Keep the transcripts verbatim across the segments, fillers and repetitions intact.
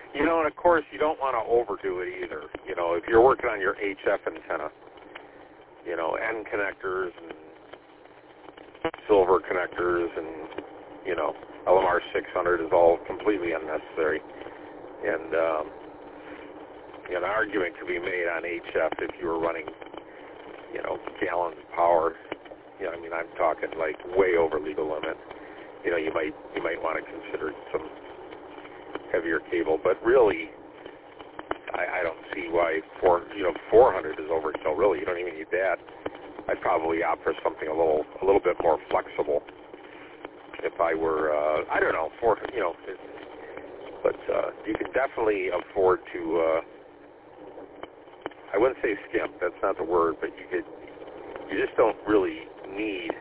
You know, and of course, you don't want to overdo it either. You know, if you're working on your H F antenna, you know, N connectors and silver connectors and, you know, L M R six hundred is all completely unnecessary. And, um, you know, an argument could be made on H F if you were running, you know, gallons of power. You know, I mean, I'm talking like way over legal limit. You know, you might you might want to consider some heavier cable, but really, I, I don't see why four you know four hundred is overkill. Really, you don't even need that. I'd probably opt for something a little a little bit more flexible. If I were, uh, I don't know, four you know, it, but uh, you can definitely afford to. Uh, I wouldn't say skimp. That's not the word, but you could. You just don't really need,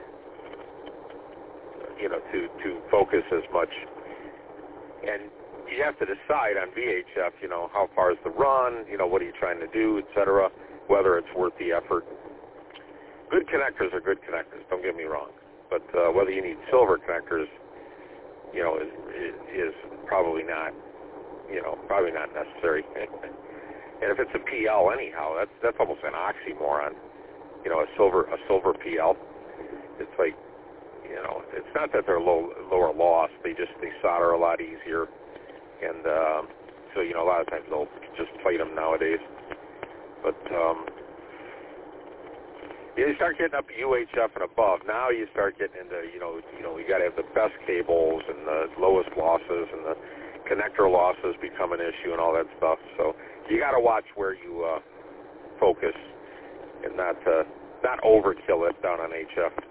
you know, to, to focus as much. And you have to decide on V H F, you know, how far is the run, you know, what are you trying to do, et cetera, whether it's worth the effort. Good connectors are good connectors, don't get me wrong. But uh, whether you need silver connectors, you know, is, is probably not, you know, probably not necessary. And if it's a P L anyhow, that's that's almost an oxymoron. You know, a silver a silver P L. It's like, you know, it's not that they're low lower loss. They just they solder a lot easier, and um, so you know a lot of times they'll just plate them nowadays. But um, you start getting up to U H F and above. Now you start getting into you know you know you got to have the best cables and the lowest losses, and the connector losses become an issue and all that stuff. So you got to watch where you uh, focus and not uh, not overkill it down on H F.